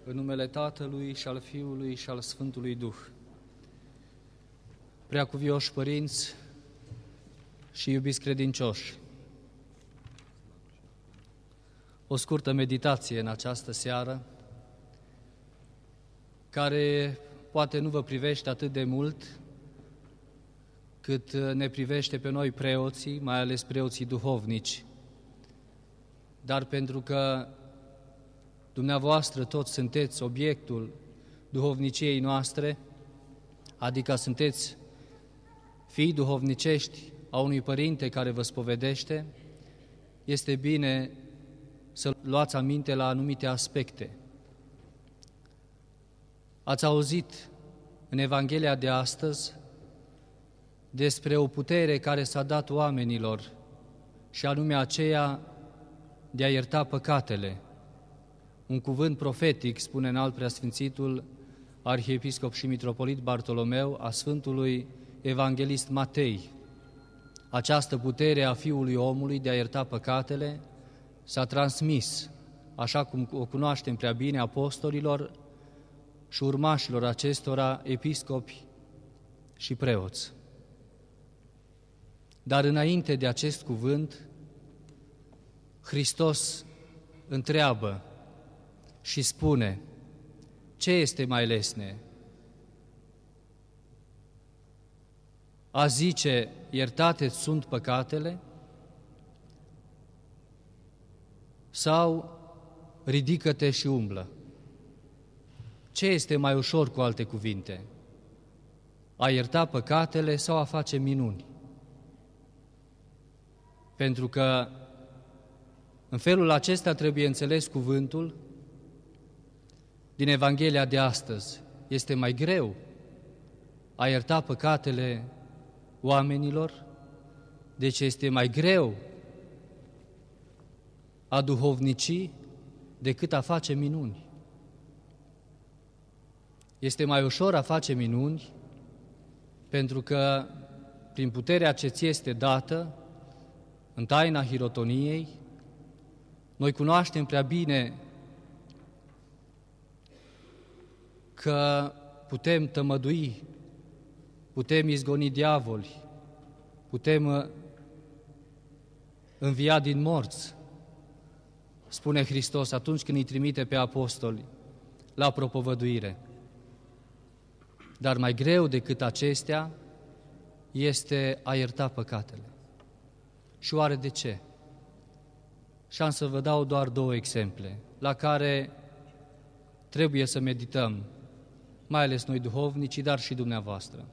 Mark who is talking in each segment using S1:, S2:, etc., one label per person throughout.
S1: În numele Tatălui și al Fiului și al Sfântului Duh. Preacuvioși părinți și iubiți credincioși, o scurtă meditație în această seară, care poate nu vă privește atât de mult cât ne privește pe noi preoții, mai ales preoții duhovnici. Dar pentru că dumneavoastră toți sunteți obiectul duhovniciei noastre, adică sunteți fii duhovnicești a unui părinte care vă spovedește, este bine să luați aminte la anumite aspecte. Ați auzit în Evanghelia de astăzi despre o putere care s-a dat oamenilor, și anume aceea de a ierta păcatele. Un cuvânt profetic, spune înalt preasfințitul arhiepiscop și mitropolit Bartolomeu, a Sfântului Evanghelist Matei. Această putere a Fiului omului de a ierta păcatele s-a transmis, așa cum o cunoaștem prea bine, apostolilor și urmașilor acestora, episcopi și preoți. Dar înainte de acest cuvânt, Hristos întreabă și spune: ce este mai lesne? A zice, iertate-ți sunt păcatele? Sau ridică-te și umblă? Ce este mai ușor, cu alte cuvinte? A ierta păcatele sau a face minuni? Pentru că în felul acesta trebuie înțeles cuvântul din Evanghelia de astăzi. Este mai greu a ierta păcatele oamenilor, deci este mai greu a duhovnici decât a face minuni. Este mai ușor a face minuni pentru că prin puterea ce ți este dată în taina hirotoniei, noi cunoaștem prea bine că putem tămădui, putem izgoni diavoli, putem învia din morți, spune Hristos atunci când îi trimite pe apostoli la propovăduire. Dar mai greu decât acestea este a ierta păcatele. Și oare de ce? Și am să vă dau doar două exemple la care trebuie să medităm, mai ales noi duhovnicii, dar și dumneavoastră.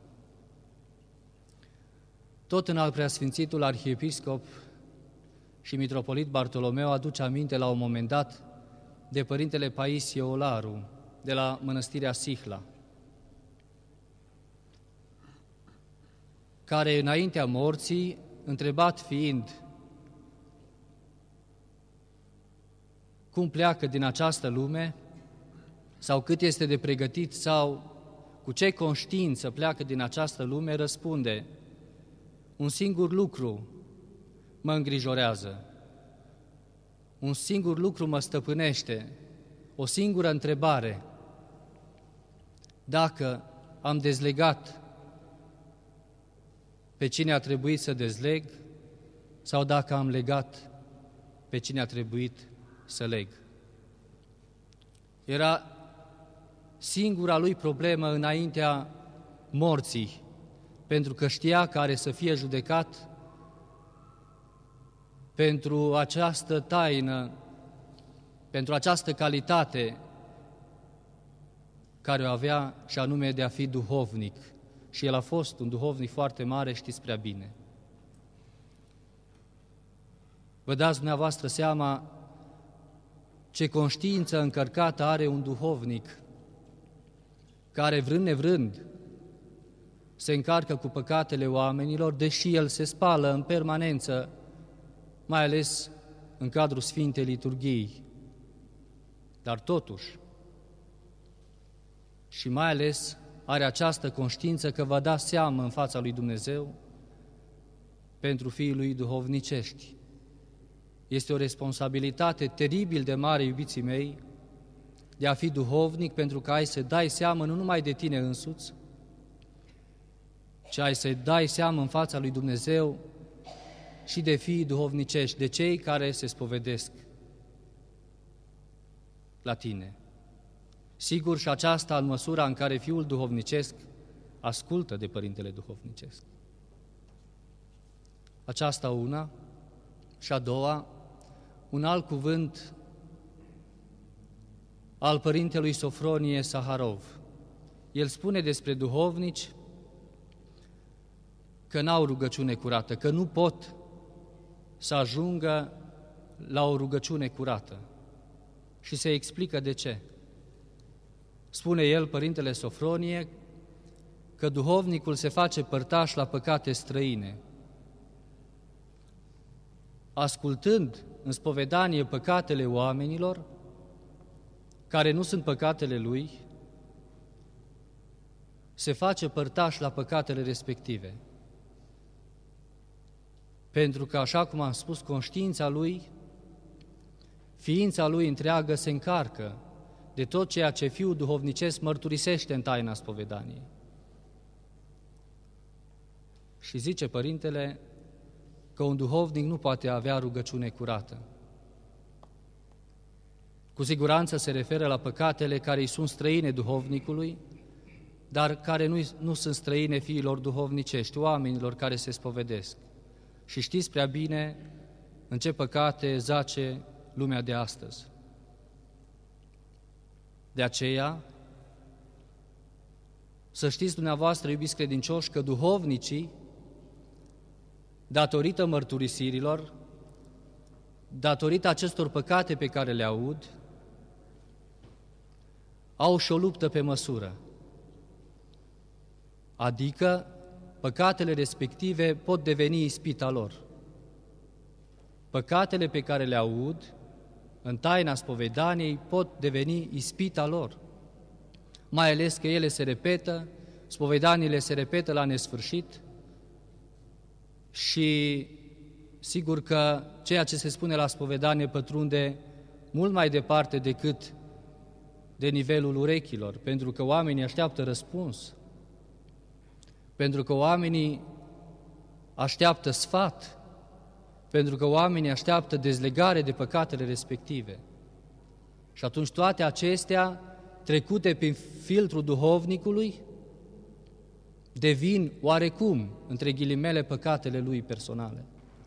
S1: Tot în al preasfințitul arhiepiscop și mitropolit Bartolomeu aduce aminte la un moment dat de părintele Paisie Olaru, de la mănăstirea Sihla, care înaintea morții, întrebat fiind cum pleacă din această lume, sau cât este de pregătit, sau cu ce conștiință pleacă din această lume, răspunde: un singur lucru mă îngrijorează, un singur lucru mă stăpânește, o singură întrebare: dacă am dezlegat pe cine a trebuit să dezleg, sau dacă am legat pe cine a trebuit să leg. Era singura lui problemă înaintea morții, pentru că știa că are să fie judecat pentru această taină, pentru această calitate care o avea, și anume de a fi duhovnic. Și el a fost un duhovnic foarte mare, știți prea bine. Vă dați dumneavoastră seama ce conștiință încărcată are un duhovnic care, vrând nevrând, se încarcă cu păcatele oamenilor, deși el se spală în permanență, mai ales în cadrul Sfintei Liturghiei. Dar totuși, și mai ales, are această conștiință că va da seamă în fața lui Dumnezeu pentru fiii lui duhovnicești. Este o responsabilitate teribil de mare, iubiții mei, de a fi duhovnic, pentru că ai să dai seamă nu numai de tine însuți, ci ai să dai seamă în fața lui Dumnezeu și de fiii duhovnicești, de cei care se spovedesc la tine. Sigur, și aceasta în măsura în care fiul duhovnicesc ascultă de părintele duhovnicesc. Aceasta una. Și a doua, un alt cuvânt al părintelui Sofronie Saharov. El spune despre duhovnici că n-au rugăciune curată, că nu pot să ajungă la o rugăciune curată. Și se explică de ce. Spune el, părintele Sofronie, că duhovnicul se face părtaș la păcate străine. Ascultând în spovedanie păcatele oamenilor, care nu sunt păcatele lui, se face părtaș la păcatele respective. Pentru că, așa cum am spus, conștiința lui, ființa lui întreagă se încarcă de tot ceea ce fiul duhovnicesc mărturisește în taina spovedaniei. Și zice părintele că un duhovnic nu poate avea rugăciune curată. Cu siguranță se referă la păcatele care îi sunt străine duhovnicului, dar care nu sunt străine fiilor duhovnicești, oamenilor care se spovedesc. Și știți prea bine în ce păcate zace lumea de astăzi. De aceea, să știți dumneavoastră, iubiți credincioși, că duhovnicii, datorită mărturisirilor, datorită acestor păcate pe care le aud, au și o luptă pe măsură. Adică, păcatele respective pot deveni ispita lor. Păcatele pe care le aud în taina spovedaniei pot deveni ispita lor, mai ales că ele se repetă, spovedaniile se repetă la nesfârșit și sigur că ceea ce se spune la spovedanie pătrunde mult mai departe decât de nivelul urechilor, pentru că oamenii așteaptă răspuns, pentru că oamenii așteaptă sfat, pentru că oamenii așteaptă dezlegare de păcatele respective. Și atunci toate acestea, trecute prin filtrul duhovnicului, devin oarecum, între ghilimele, păcatele lui personale.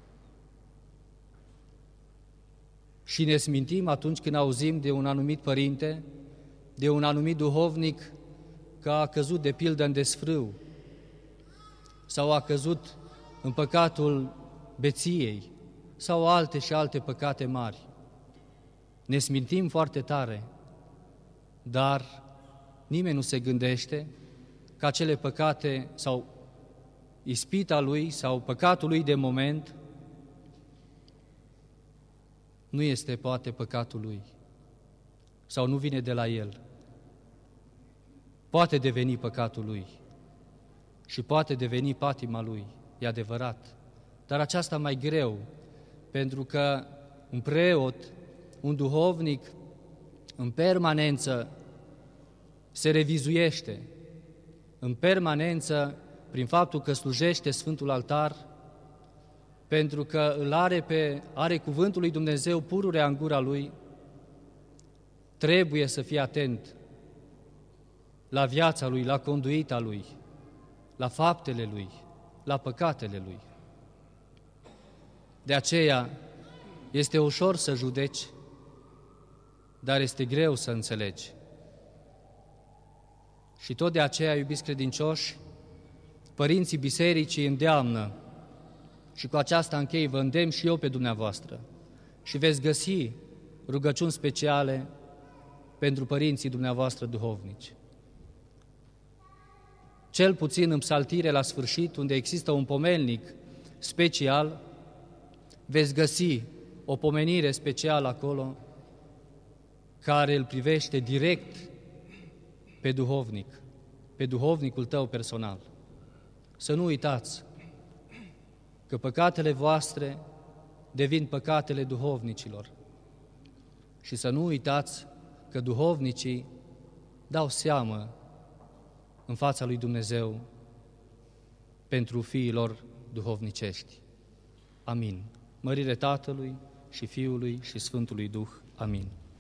S1: Și ne smintim atunci când auzim de un anumit părinte, de un anumit duhovnic că a căzut de pildă în desfrâu sau a căzut în păcatul beției sau alte și alte păcate mari. Ne smintim foarte tare, dar nimeni nu se gândește că acele păcate sau ispita lui sau păcatul lui de moment nu este poate păcatul lui sau nu vine de la el. Poate deveni păcatul lui și poate deveni patima lui, e adevărat. Dar aceasta mai greu, pentru că un preot, un duhovnic, în permanență se revizuiește, în permanență, prin faptul că slujește Sfântul Altar, pentru că îl are cuvântul lui Dumnezeu pururea în gura lui, trebuie să fie atent la viața lui, la conduita lui, la faptele lui, la păcatele lui. De aceea este ușor să judeci, dar este greu să înțelegi. Și tot de aceea, iubiți credincioși, părinții bisericii îndeamnă, și cu aceasta închei, vă îndemn și eu pe dumneavoastră, și veți găsi rugăciuni speciale pentru părinții dumneavoastră duhovnici. Cel puțin în psaltire la sfârșit, unde există un pomelnic special, veți găsi o pomenire specială acolo care îl privește direct pe duhovnic, pe duhovnicul tău personal. Să nu uitați că păcatele voastre devin păcatele duhovnicilor. Și să nu uitați că duhovnicii dau seamă în fața lui Dumnezeu pentru fiii lor duhovnicești. Amin. Mărire Tatălui și Fiului și Sfântului Duh. Amin.